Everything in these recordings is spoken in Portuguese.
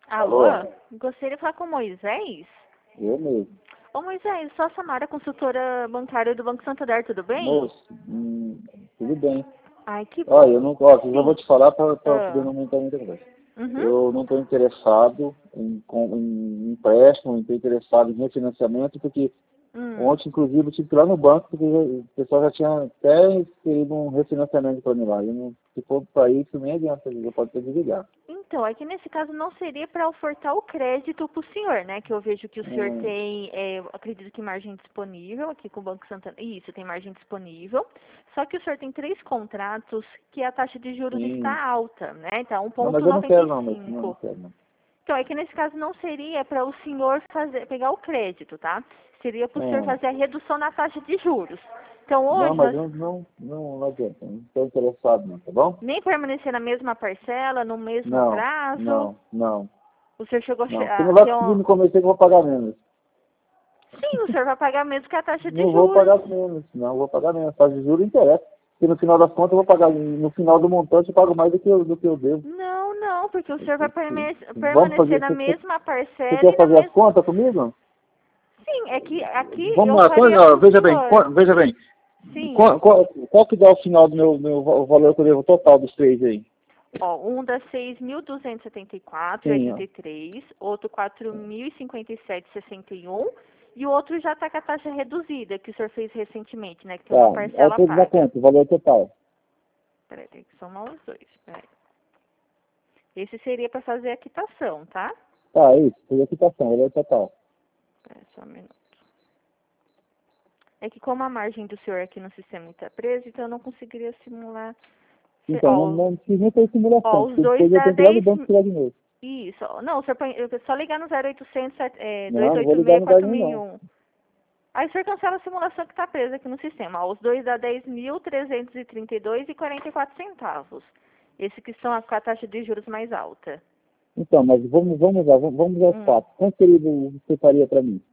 Alô? Alô? Gostaria de falar com o Moisés? Eu mesmo. Ô Moisés, sou a Samara, consultora bancária do Banco Santander, tudo bem? Moço, tudo bem. Ai, que Olha, bom. eu já vou te falar para poder Ah, não aumentar muita coisa. uhum. Eu não estou interessado em empréstimo, não estou interessado em refinanciamento, porque ontem, inclusive, eu tive que ir lá no banco, porque o pessoal já tinha até querido um refinanciamento para mim lá. Se for para isso, nem adianta, eu posso ter desligar. Então, é que nesse caso não seria para ofertar o crédito para o senhor, né? Que eu vejo que o senhor tem, acredito que margem disponível aqui com o Banco Santander. Isso, tem margem disponível. Só que o senhor tem 3 contratos que a taxa de juros Sim. está alta, né? Tá Não, mas eu não quero não, mas 1,95. não quero não. Então, é que nesse caso não seria para o senhor pegar o crédito, tá? Seria para o senhor fazer a redução na taxa de juros. Então, Não, hoje, mas não adianta, não estou interessado não, tá bom? nem permanecer na mesma parcela, no mesmo prazo. Não. O senhor chegou Você a não vai ter conseguir me convencer que eu vou pagar menos. Sim, o senhor vai pagar menos que a taxa de Não vou juros. pagar menos, não, vou pagar menos. A taxa de juros interessa. Porque no final das contas eu vou pagar, no final do montante eu pago mais do que eu devo. Não, porque o senhor vai Vamos permanecer fazer, na mesma você parcela quer e na fazer as mesma... contas comigo? Sim, é que aqui Vamos eu lá, faria não, pro veja bem, senhor. veja bem. Sim. Qual que dá o final do meu o valor que eu devo total dos três aí? Ó, um dá Sim, ó. 6.274,83, outro 4.057,61 e o outro já está com a taxa reduzida, que o senhor fez recentemente, né? Que tem uma Tá, ao parcela todo dá paga. quanto? O valor total. Peraí, tem que somar os dois. Peraí. Esse seria para fazer a quitação, tá? Tá, é isso, foi a quitação, valor total. Peraí, só um minuto. É que como a margem do senhor aqui no sistema está presa, então eu não conseguiria simular. Então, não precisa nem ter simulação, Os porque dois depois eu dá tenho que ir lá no 10. banco tirar de novo. Isso. Não, o senhor é só ligar no 0800 Não vou ligar no lugar nenhum, não. 286-4001. Aí o senhor cancela a simulação que está presa aqui no sistema. Ó, os dois dá 10.332,44 centavos. Esse que são com a taxa de juros mais alta. Então, mas vamos aos fatos. Quanto seria você faria para mim?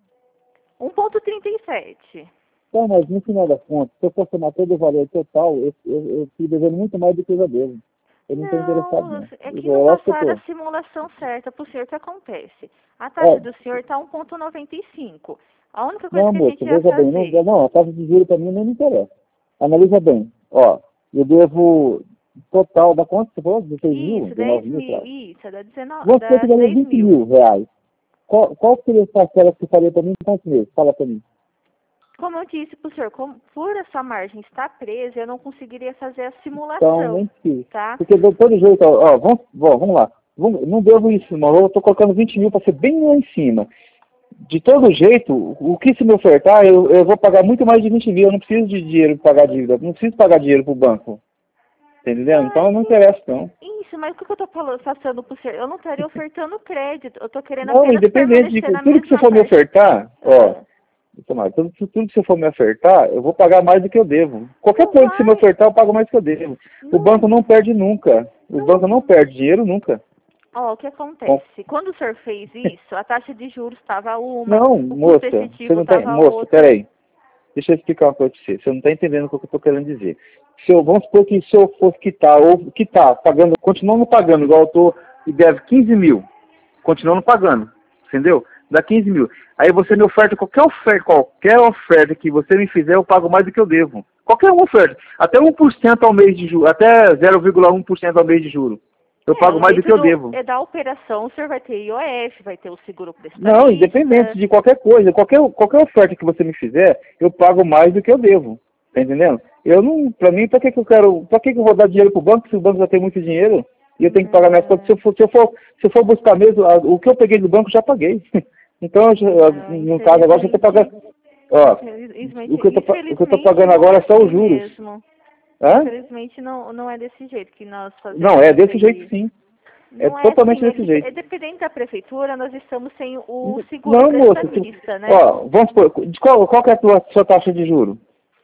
1,37. Então, mas no final das contas, se eu for somar todo o valor total, eu fico devendo muito mais do que eu já devo. Eu não estou interessado, Não, não. é que não Eu acho que eu passaram a tô. simulação certa para o senhor. O que acontece? A taxa do senhor está 1,95. A única coisa Não, que a moço, gente ia veja bem, fazer... não, a taxa de juros para mim não me interessa. Analisa bem. Ó, eu devo total, da quanto você falou? 16 mil? Isso, 19 10 mil, mil. claro. Isso, dá 19, Vamos supor dá que daria 10 20 mil. mil reais. Qual seria a parcela que você faria para mim em quantos meses? Fala para mim. Como eu disse para o senhor, por essa margem estar presa, eu não conseguiria fazer a Então, simulação, nem precisa. tá? Porque de todo jeito, ó, vamos lá. Não devo isso, mas eu estou colocando 20 mil para ser bem lá em cima. De todo jeito, o que se me ofertar, eu vou pagar muito mais de 20 mil. Eu não preciso de dinheiro para pagar dívida. Não preciso pagar dinheiro para o banco. Tá entendendo? Não, é Então não que... interessa, não. Isso, mas o que eu estou passando para o senhor? Eu não estaria ofertando crédito. Eu estou querendo Não, apenas independente de permanecer na tudo que você mesma for me parte. ofertar, ó, Tomara, tudo que você for me ofertar, eu vou pagar mais do que eu devo. Qualquer Não coisa que você me vai... ofertar, eu pago mais do que eu devo. O banco Não, não perde nunca. O banco não perde dinheiro nunca. Ó, o que acontece? Quando o senhor fez isso, a taxa de juros estava uma, Não, o custo moça, você efetivo não tá. estava Moça, outra. peraí. Deixa eu explicar uma coisa pra você. Você não está entendendo o que eu estou querendo dizer. Vamos supor que se eu fosse quitar, ou quitar, pagando, continuando pagando, igual eu estou, e deve 15 mil, continuando pagando, entendeu? Dá 15 mil. Aí você me oferta qualquer oferta que você me fizer, eu pago mais do que eu devo. Qualquer uma oferta. Até 1% ao mês de juros, até 0,1% ao mês de juros. Eu pago mais do que eu devo. Da operação, o senhor vai ter IOF, vai ter o seguro Não, prestamista. independente de qualquer coisa, qualquer oferta que você me fizer, eu pago mais do que eu devo. Tá entendendo? Eu não, pra mim, pra que eu vou dar dinheiro pro banco se o banco já tem muito dinheiro e eu tenho que pagar minhas contas? Se eu for buscar mesmo, o que eu peguei do banco, já paguei. Então, no caso agora, eu estou pagando. Ó, o que eu tô pagando agora é só os juros. Mesmo. Hã? Infelizmente, não é desse jeito que nós fazemos. Não, é desse aí. jeito sim. É Não é totalmente assim, desse jeito. dependendo da prefeitura, nós estamos sem o seguro Não, moça. prestamista, né? Ó, vamos supor, qual que é a sua taxa de juro?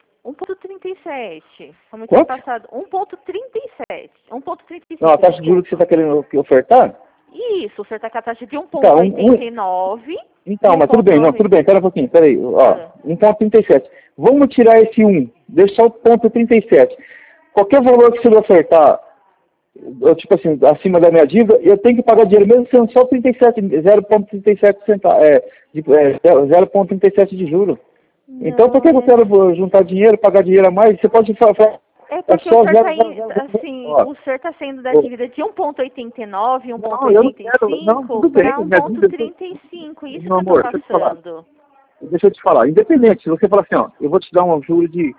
1,37. Como eu tinha Quanto? passado, 1,37. 1,35. Não, a taxa de juros que você está querendo ofertar? Isso, o senhor está com a taxa de Então, 1,89. Então, mas tudo bem, não, tudo bem, pera um pouquinho, peraí, ó, 1,37. Vamos tirar esse 1, deixar o ponto 37. Qualquer valor que você me ofertar tipo assim, acima da minha dívida, eu tenho que pagar dinheiro mesmo sendo só 0,37 centavos, 0,37 de juros. Então, por que eu quero juntar dinheiro, pagar dinheiro a mais? Você pode falar. É porque o senhor está assim, o senhor está saindo da dívida de 1,89, 1,85 para 1,35. Isso que eu estou passando. Deixa eu te falar, independente, se você falar assim, ó, eu vou te dar um juro de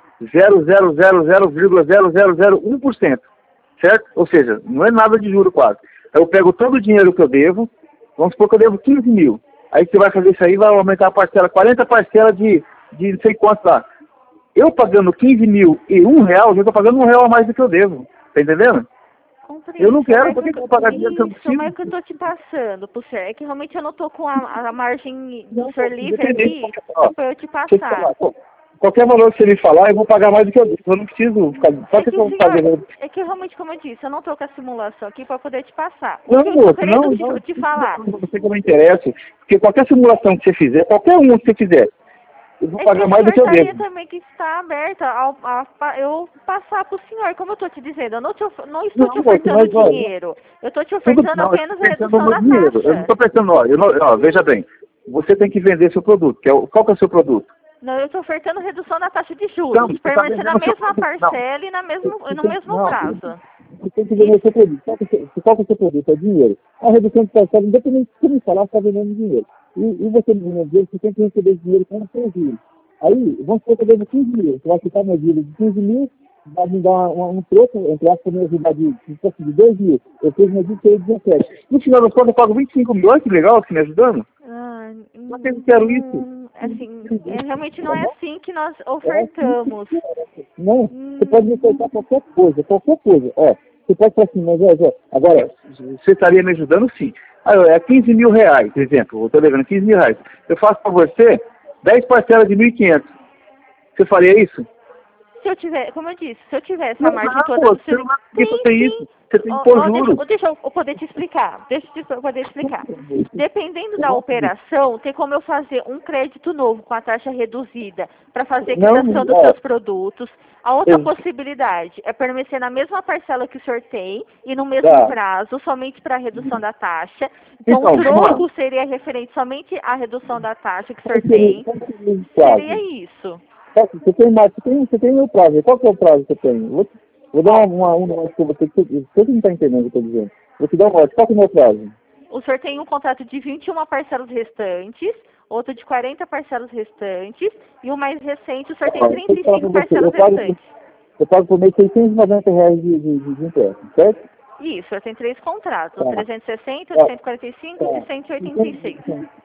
0,0001%, certo? Ou seja, não é nada de juro quase. Aí eu pego todo o dinheiro que eu devo, vamos supor que eu devo 15 mil. Aí você vai fazer isso aí, vai aumentar a parcela, 40 parcelas de não sei quanto lá. Eu pagando 15 mil e R$1, eu estou pagando R$1 a mais do que eu devo. Tá entendendo? Eu não quero, por que eu vou pagar dinheiro que eu preciso? Mas é que eu estou te passando pro senhor. É que realmente eu não estou com a margem do senhor livre aqui para eu te passar. Qualquer valor que você me falar, eu vou pagar mais do que eu devo. Eu não preciso ficar... Só que eu vou fazer... É que realmente, como eu disse, eu não estou com a simulação aqui para poder te passar. Não, não, te falar. Não sei como interessa, porque qualquer simulação que você fizer, qualquer uma que você fizer, eu vou pagar mais do que eu devo. Também que está aberta eu passar para o senhor, como eu estou te dizendo, eu não estou te ofertando dinheiro, eu estou te ofertando apenas a redução da taxa. Eu não estou pensando, veja bem, você tem que vender seu produto, qual que é o seu produto? Não, eu estou ofertando redução da taxa de juros, permanecer na mesma parcela e no mesmo prazo. Você tem que vender seu produto. Qual que é o seu produto? É dinheiro. A redução de parcela, independente de como falar, está vendendo dinheiro. E você não vende dinheiro, você tem que receber dinheiro como prejuízo. Aí, vamos supor que eu devo 15 mil. Você vai ficar minha dívida de 15 mil, vai me dar um troco, entre aspas, minha dívida de 2 mil. Eu fiz minha dívida de 17. No final das contas, eu pago 25 mil. Olha que legal, você me ajudando. Mas eu quero isso. Assim, realmente não é assim que nós ofertamos. Não, você pode me ofertar qualquer coisa. Ó, você pode falar assim, mas agora, você estaria me ajudando sim. É 15 mil reais, por exemplo, eu estou devendo 15 mil reais. Eu faço para você 10 parcelas de 1.500. Você faria isso? Se eu tiver, como eu disse, se eu tiver essa margem toda... Você não vai fazer isso. Você tem que pôr juros. Deixa eu poder te explicar. Dependendo da operação, tem como eu fazer um crédito novo com a taxa reduzida para fazer a criação dos seus produtos. A outra possibilidade é permanecer na mesma parcela que o senhor tem e no mesmo prazo, somente para a redução da taxa. Então, o troco seria referente somente à redução da taxa que o senhor tem. Seria isso. Você tem meu prazo. Qual que é o prazo que eu tenho? Vou dar um negócio para você, você não está entendendo o que eu estou dizendo. Vou te dar um negócio. Qual que é o meu prazo? O senhor tem um contrato de 21 parcelas restantes, outro de 40 parcelas restantes, e o mais recente, o senhor tem 35 parcelas restantes. Eu pago por mês R$690 de empréstimo, certo? Isso, o senhor tem 3 contratos, 360, 145 e 186.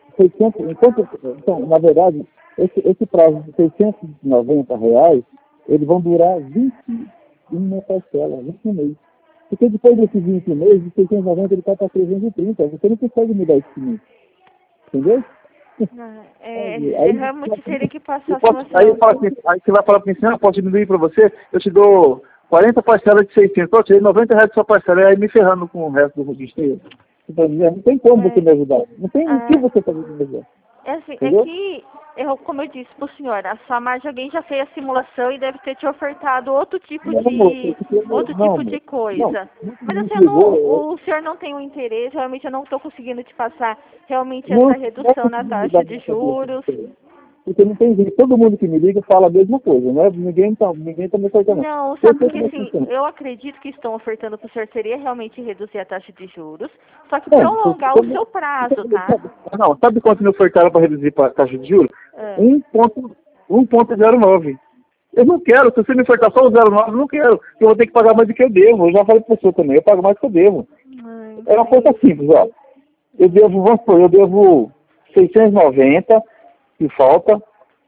Então, na verdade, esse prazo de R$690, eles vão durar 21 parcelas, 21 meses. Porque depois desses 21 meses, de 690 ele está para 330. Você não consegue mudar esse caminho. Entendeu? Realmente teria que passar aí você vai falar para mim assim, posso diminuir para você? Eu te dou 40 parcelas de 600. Eu tirei R$90 de sua parcela, aí me ferrando com o resto do dinheiro. Não tem como você me ajudar. Não tem o que você fazer para me ajudar. Como eu disse para o senhor, a sua margem, alguém já fez a simulação e deve ter te ofertado outro tipo de coisa. Mas assim, o senhor não tem um interesse, realmente eu não estou conseguindo te passar realmente essa redução na taxa de juros. Porque não tem jeito, todo mundo que me liga fala a mesma coisa, né? Ninguém tá me ofertando. Não, sabe porque assim, eu acredito que estão ofertando para o senhor seria realmente reduzir a taxa de juros, só que prolongar o seu prazo, tá? Não, sabe quanto me ofertaram para reduzir a taxa de juros? 1,09. Eu não quero, se você me ofertar só o 0,9, eu não quero, porque eu vou ter que pagar mais do que eu devo. Eu já falei para você também, eu pago mais do que eu devo. É uma coisa simples, ó. Vamos supor, eu devo 690 que falta.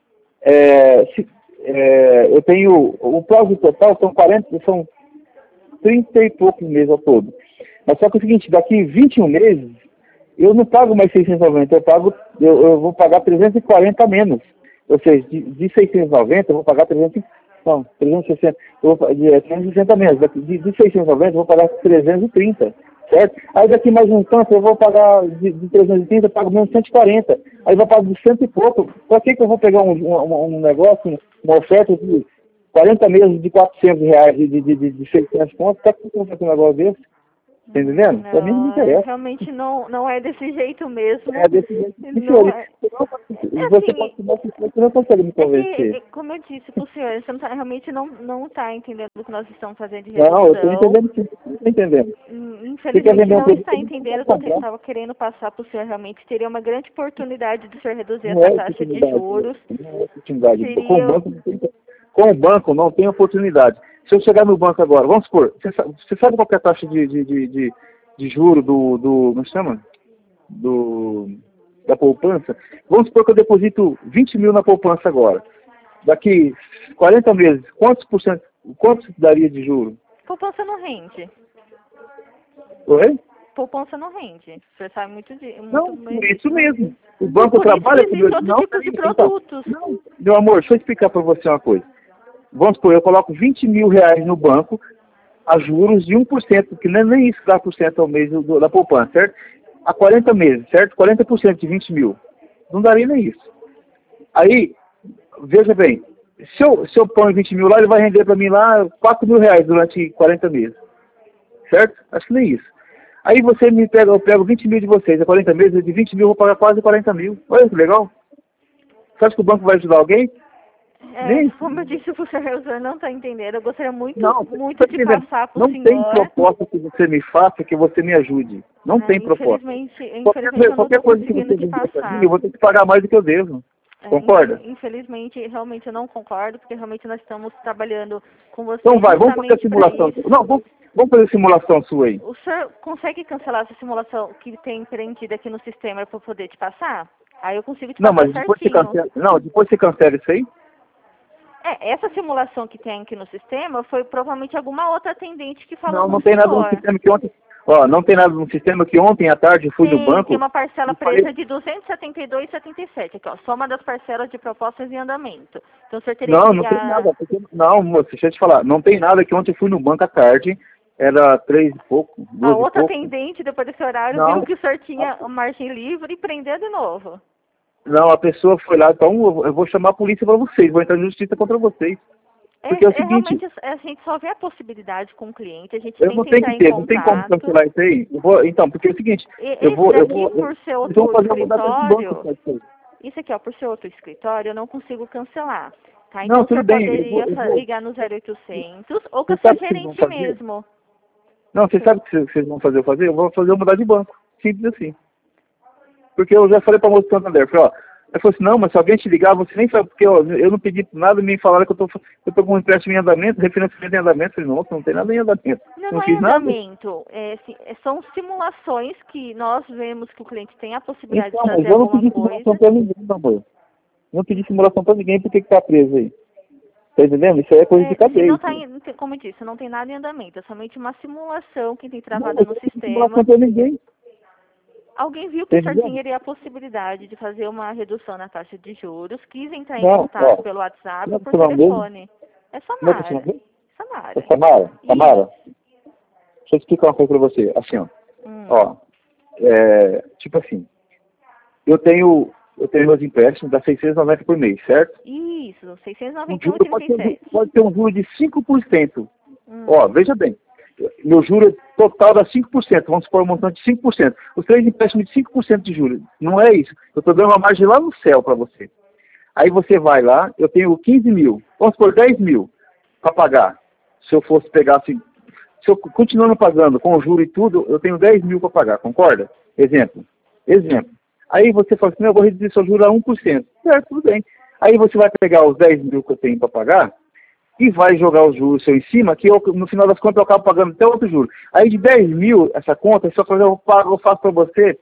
Eu tenho o prazo total são 30 e poucos meses ao todo. Mas só que é o seguinte, daqui 21 meses eu não pago mais 690, eu vou pagar 340 a menos. Ou seja, de 690 eu vou pagar 360, 360 a menos. De 690 eu vou pagar 330. Certo? Aí daqui mais um tanto eu vou pagar de 330, eu pago menos 140. Aí vai pagar de 100 e pouco. Para que eu vou pegar um negócio, uma oferta de 40 meses de R$400, de 600 pontos? Para que eu vou fazer um negócio desse? Tá entendendo? Pra mim não me interessa. Realmente não é desse jeito mesmo. É desse jeito. Não é. Você não consegue me convencer. Como eu disse pro senhor, você realmente não tá entendendo o que nós estamos fazendo de Não, eu redução. tô entendendo sim, eu tô entendendo. Infelizmente não está entendendo, eu estava querendo passar para o senhor, realmente teria uma grande oportunidade de o senhor reduzir essa taxa de juros. Não é oportunidade. Seria... Com o banco não tem oportunidade. Se eu chegar no banco agora, vamos supor, você sabe qual que é a taxa de juro como se chama? Da poupança? Vamos supor que eu deposito 20 mil na poupança agora. Daqui 40 meses, quanto daria de juro? Poupança não rende. Oi? Poupança não rende. Você sabe muito não, por isso mesmo. O banco trabalha com meus... Não, tipos de produtos. Então, não, meu amor, deixa eu explicar para você uma coisa. Vamos supor, eu coloco 20 mil reais no banco a juros de 1%, que não é nem isso dá por cento ao mês da poupança, certo? A 40 meses, certo? 40% de 20 mil. Não daria nem isso. Aí, veja bem, se eu ponho 20 mil lá, ele vai render para mim lá 4 mil reais durante 40 meses. Certo? Acho que nem isso. Aí você me pega, eu pego 20 mil de vocês, a 40 meses, de 20 mil eu vou pagar quase 40 mil. Olha que legal. Você acha que o banco vai ajudar alguém? Como eu disse, o senhor não está entendendo. Eu gostaria muito de entendendo. passar para o senhor. Não tem proposta que você me faça que você me ajude. Não tem proposta. Infelizmente eu não estou conseguindo te passar. Eu vou ter que pagar mais do que eu devo. Concorda? Infelizmente, realmente eu não concordo, porque realmente nós estamos trabalhando com você. Então vai, vamos fazer a simulação. Não, vamos fazer a simulação sua aí. O senhor consegue cancelar essa simulação que tem preenchida aqui no sistema para poder te passar? Aí eu consigo te passar mas depois certinho. Depois você cancela isso aí? Essa simulação que tem aqui no sistema foi provavelmente alguma outra atendente que falou não tem nada no sistema que ontem... não tem nada no sistema que ontem à tarde eu fui no banco... Tem uma parcela presa de 272,77 aqui, ó. Soma das parcelas de propostas em andamento. Então o senhor teria que ligar... Não tem nada. Não, moça, deixa eu te falar. Não tem nada que ontem eu fui no banco à tarde, era 3 e pouco, 2 A outra atendente, depois desse horário, viu que o senhor tinha margem livre e prendeu de novo. Não, a pessoa foi lá, então eu vou chamar a polícia para vocês, vou entrar em justiça contra vocês. Porque é o seguinte... Realmente, a gente só vê a possibilidade com o cliente, a gente eu não tenho que ter, não tem como cancelar isso aí. Então, porque é o seguinte, por ser outro escritório, isso aqui, ó, por ser outro escritório, eu não consigo cancelar. Tá? Então, tudo bem. Poderia ligar no 0800 ou com a sua gerente mesmo. Não, você sabe o que vocês vão fazer? Eu vou mudar de banco. Simples assim. Porque eu já falei para o moço do Santander, falei, ele falou assim, não, mas se alguém te ligar, você nem sabe, porque eu não pedi nada, me falaram que eu tô com um empréstimo em andamento, refinanciamento em andamento. Eu falei, nossa, não tem nada em andamento. Não é andamento, são simulações que nós vemos que o cliente tem a possibilidade de fazer alguma coisa. Eu não pedi simulação para ninguém, não, amor. Não pedi simulação para ninguém, por que tá preso aí? Tá entendendo? Isso aí é coisa de cadeia. Como eu disse, não tem nada em andamento, é somente uma simulação que tem travada no sistema. Simulação para ninguém. Alguém viu que o senhor teria a possibilidade de fazer uma redução na taxa de juros, quis entrar em contato pelo WhatsApp ou por telefone. É Samara. É Samara? Samara? Deixa eu explicar uma coisa para você. Assim, tipo assim, eu tenho meus empréstimos, dá 690 por mês, certo? Isso, 691,37. Pode ter um juro de 5%. Veja bem. Meu juro total dá 5%, vamos supor um montante de 5%. Os 3 empréstimos de 5% de juros. Não é isso. Eu estou dando uma margem lá no céu para você. Aí você vai lá, eu tenho 15 mil, vamos supor 10 mil para pagar. Se eu fosse pegar assim, se eu continuando pagando com o juro e tudo, eu tenho 10 mil para pagar, concorda? Exemplo. Aí você fala assim, eu vou reduzir seu juro a 1%. Certo, tudo bem. Aí você vai pegar os 10 mil que eu tenho para pagar, e vai jogar os juros seu em cima, que no final das contas eu acabo pagando até outro juro. Aí de 10 mil, essa conta, só eu faço para você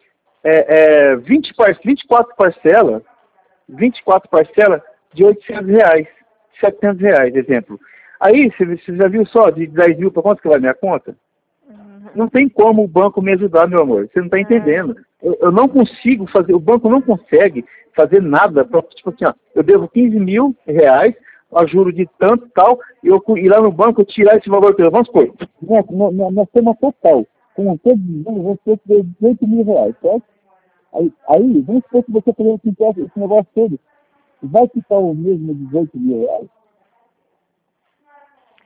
24 parcelas de 800 reais, 700 reais, exemplo. Aí, você já viu só, de 10 mil para quanto que vai minha conta? Não tem como o banco me ajudar, meu amor, você não está entendendo. Eu não consigo fazer, o banco não consegue fazer nada, tipo assim, eu devo 15 mil reais, a juro de tanto tal, e eu ir lá no banco tirar esse valor. Vamos supor, nós temos total, com todos os juros, vamos supor que deu 18 mil reais, certo? Aí, vamos supor que você fazer esse negócio todo, vai ficar o mesmo 18 mil reais?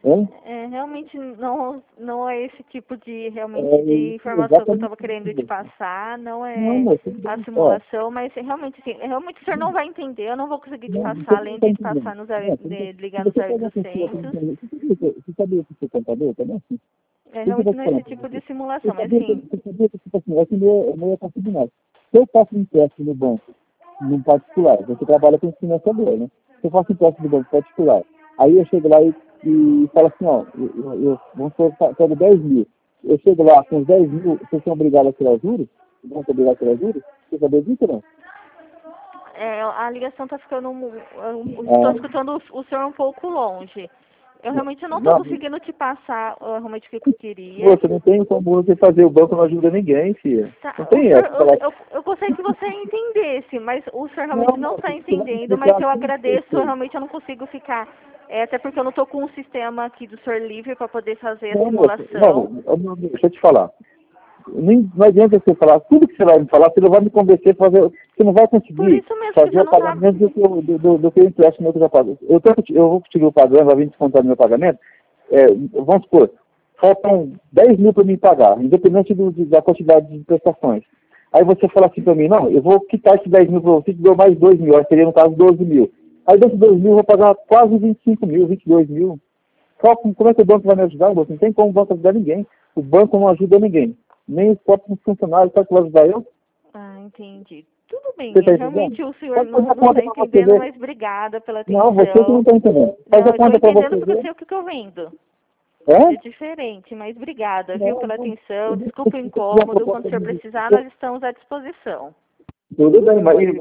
Hein? Realmente não é esse tipo de de informação que eu estava querendo te passar, não é a simulação, mas realmente assim, realmente o senhor não vai entender, eu não vou conseguir te passar, além de te passar ligar no 0800. Você sabia que você é contador também? Realmente não é esse tipo de simulação, mas assim. Você sabia que, tipo assim, esse meu é consignado. Se eu faço um empréstimo no banco, num particular, você trabalha com financiador, né? Se eu faço um empréstimo no banco particular, aí eu chego lá e falo assim, ó, vamos supor, eu pego 10 mil. Eu chego lá com os 10 mil, vocês são obrigados a tirar juros? Vão ser obrigados a tirar juros? Você sabia disso ou não? A ligação está ficando. Estou escutando o senhor um pouco longe. Eu realmente não estou conseguindo te passar realmente o que eu queria. Você não tem como você fazer, o banco não ajuda ninguém, filha. Não tem essa. Eu gostaria que você entendesse, mas o senhor realmente não está entendendo, mas eu agradeço, realmente eu não consigo ficar. Até porque eu não estou com um sistema aqui do senhor livre para poder fazer a simulação. Não, deixa eu te falar. Não adianta você falar, tudo que você vai me falar, você não vai me convencer a fazer, você não vai conseguir fazer o pagamento do que eu empréstimo que eu já pago. Eu vou conseguir o pagamento, vai vir descontar no meu pagamento, vamos supor, faltam 10 mil para mim pagar, independente da quantidade de prestações. Aí você fala assim para mim, não, eu vou quitar esses 10 mil para você, te dou mais 2 mil, aí seria no caso 12 mil. Aí desses 2 mil eu vou pagar quase 25 mil, 22 mil. Como é que o banco vai me ajudar? Não tem como o banco ajudar ninguém. O banco não ajuda ninguém. Nem os próprios funcionários, sabe que vai ajudar eu? Entendi. Tudo bem, Você tá realmente o senhor não está entendendo, mas obrigada pela atenção. Não, você que não está entendendo. Faz a conta para você ver. Eu estou entendendo porque eu sei o que eu vendo. É Diferente, mas obrigada, viu, pela atenção. Desculpa o incômodo. Quando o senhor precisar, nós estamos à disposição. Tudo bem, mas